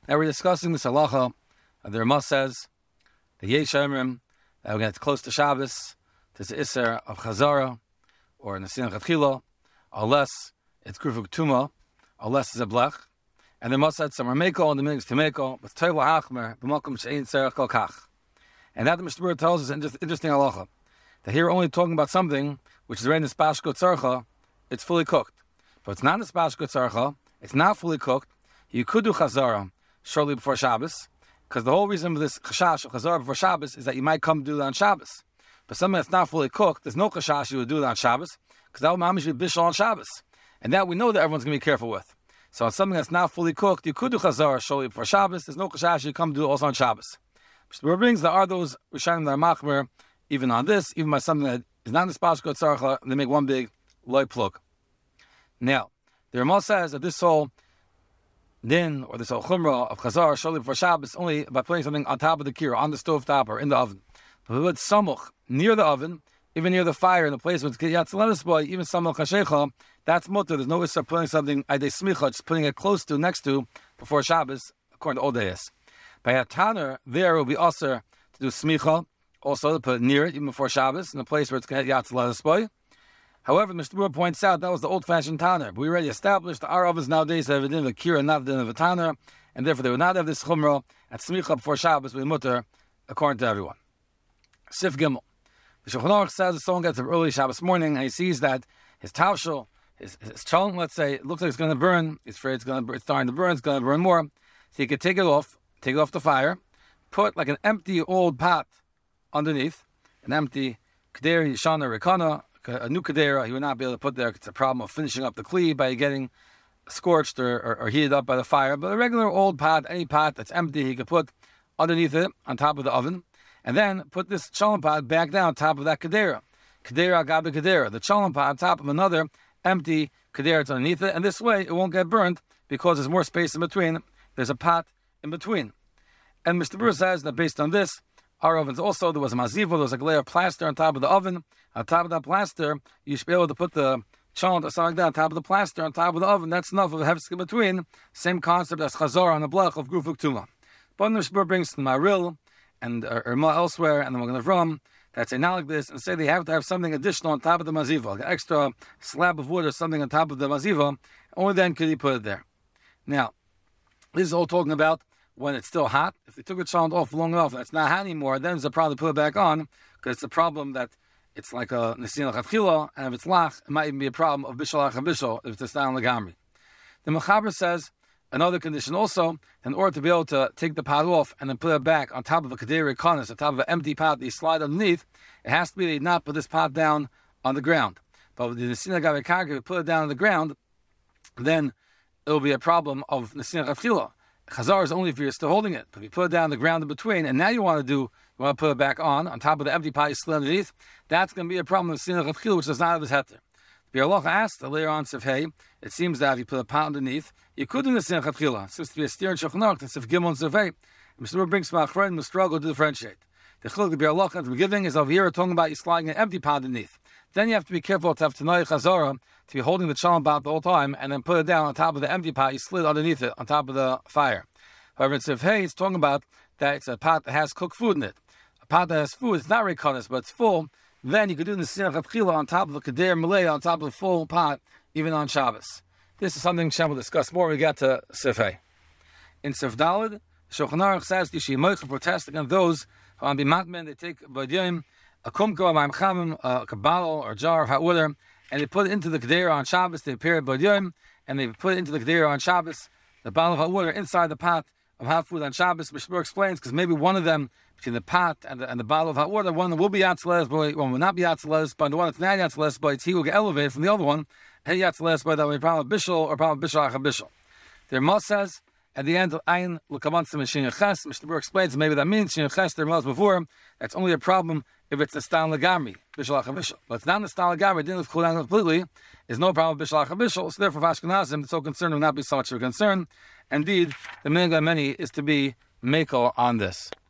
Now we're discussing this halacha. The Ramah says the Yesh Omrim that we're going to get close to Shabbos. There's the Isser of Chazara or Nesin Chatchila, unless it's Grufuk Tuma, unless it's a Blech. And the Ramah said some are Meko and the meaning is to Meko, but Toiv La'achmer b'malkum she'ein tzarech kol kach. And that the Mishnah Berurah tells us an interesting halacha. That here we're only talking about something which is already in the Spashko Tzarcha, it's fully cooked. But it's not in the Spashko Tzarcha, it's not fully cooked. You could do Chazara shortly before Shabbos, because the whole reason for this Chashash of Chazara before Shabbos is that you might come do that on Shabbos. But something that's not fully cooked, there's no Chashash you would do that on Shabbos, because that would mamish be Bishul on Shabbos. And that we know that everyone's going to be careful with. So on something that's not fully cooked, you could do Chazara shortly before Shabbos, there's no Chashash you come do it also on Shabbos. Mishnah brings there are those Rishonim that are machmer even on this, even by something that is not in the Spashko Tzarcha, they make one big loy plug. Now, the Ramah says that this whole din or this whole chumrah of chazar shortly before Shabbos only by putting something on top of the kira, on the stove top or in the oven. But with samuch near the oven, even near the fire in the place where it's yatzalanis boy, even samuch hashecha, that's mutter. There's no issue of putting something idei smicha, just putting it close to, next to, before Shabbos, according to Odeis. By a tanner, there will be usher to do smicha, also to put it near it, even before Shabbos, in the place where it's going to yatzalanis boy. However, Mr. Berurah points out that was the old-fashioned tanner. We already established that our ovens nowadays have a din of a kira, not a din of a tanner, and therefore they would not have this chumrah at smicha before Shabbos with mutter, according to everyone. Sif Gimel. The Shulchan Aruch says if someone gets up early Shabbos morning and he sees that his tavshel, his chalon, let's say, it looks like it's going to burn, he's afraid it's starting to burn, it's going to burn more, so he could take it off the fire, put like an empty old pot underneath, an empty Kedera, Yishana, Rekana, a new Kedera, he would not be able to put there because it's a problem of finishing up the Kli by getting scorched or heated up by the fire. But a regular old pot, any pot that's empty, he could put underneath it on top of the oven, and then put this chalon pot back down on top of that Kedera. Kedera agabe Kedera, the chalon pot on top of another empty Kedera that's underneath it, and this way it won't get burnt because there's more space in between. There's a pot in between. And Mr. Berurah says that based on this, our ovens also, there was a mazivo, there was a layer of plaster on top of the oven. On top of that plaster, you should be able to put the chalon or something like that on top of the plaster, on top of the oven. That's enough of a hefsek in between. Same concept as chazor on the blech of grufuk tuma. But Mr. Berurah brings the Maril and Irma elsewhere, and then we're going to Ram, that's a like this, and say they have to have something additional on top of the maziva, like an extra slab of wood or something on top of the maziva. Only then could he put it there. Now, this is all talking about when it's still hot. If they took the chalon off long enough and it's not hot anymore, then there's a problem to put it back on, because it's a problem that it's like a nesin l'chatchila, and if it's lach, it might even be a problem of bishul bishul if it's not on the gamri. The Mechaber says another condition also, in order to be able to take the pot off and then put it back on top of a kedera konis, on top of an empty pot that you slide underneath, it has to be that you not put this pot down on the ground. But with the nesin l'gavei, if you put it down on the ground, then it will be a problem of nesin l'chatchila. Chazar is only if you're still holding it. But if you put it down on the ground in between, and now you want to put it back on top of the empty pot you slid underneath, that's going to be a problem of sin of which does not have his heter. The Biur Halacha asked later on, Sif it seems that if you put a pot underneath, you could do the sin of It seems to be a steer in Shulchan Aruch, that's Sif Gimel and Sif Hey. Mr. Berurah brings from Achron, the struggle to differentiate. The chiluk the Biur Halacha at the beginning is over here talking about you sliding an empty pot underneath. Then you have to be careful to have Tanoi Chazara, to be holding the chalon pot the whole time, and then put it down on top of the empty pot you slid underneath it, on top of the fire. However, it's it's talking about that it's a pot that has cooked food in it. A pot that has food, it's not rekonis, but it's full. Then you could do the sinach of on top of a keder malay, on top of the full pot, even on Shabbos. This is something Shem will discuss more when we get to Sif Hey. In Sif Daled, Shulchan Aruch says you should protest against those who on bimatmen they take b'yim a kumko, a ma'im chamim, a bottle or jar of hot water, and they put it into the keder on Shabbos. They prepare it b'yim, and they put it into the keder on Shabbos. The bottle of hot water inside the pot of hot food on Shabbos. Mishnah explains because maybe one of them, between the pot and the bottle of hot water, one will be yatzales, but one will not be yatzales, but the one that's not yatzales, but he will get elevated from the other one. Hey yatzales, but that will be problem of bishul or problem of bishul achabishul. The Ramah says at the end of Ayin l'kavantzim and Shin Ches, Mishnah explains maybe that means Shin Ches there was before. That's only a problem if it's a stan legami bishul achabishul, but it's not a stan legami. It didn't cool down completely. There's no problem with bishul achabishul. So therefore, for Ashkenazim, the so concern will not be so much of a concern. Indeed, the minhag of many is to be mekel on this.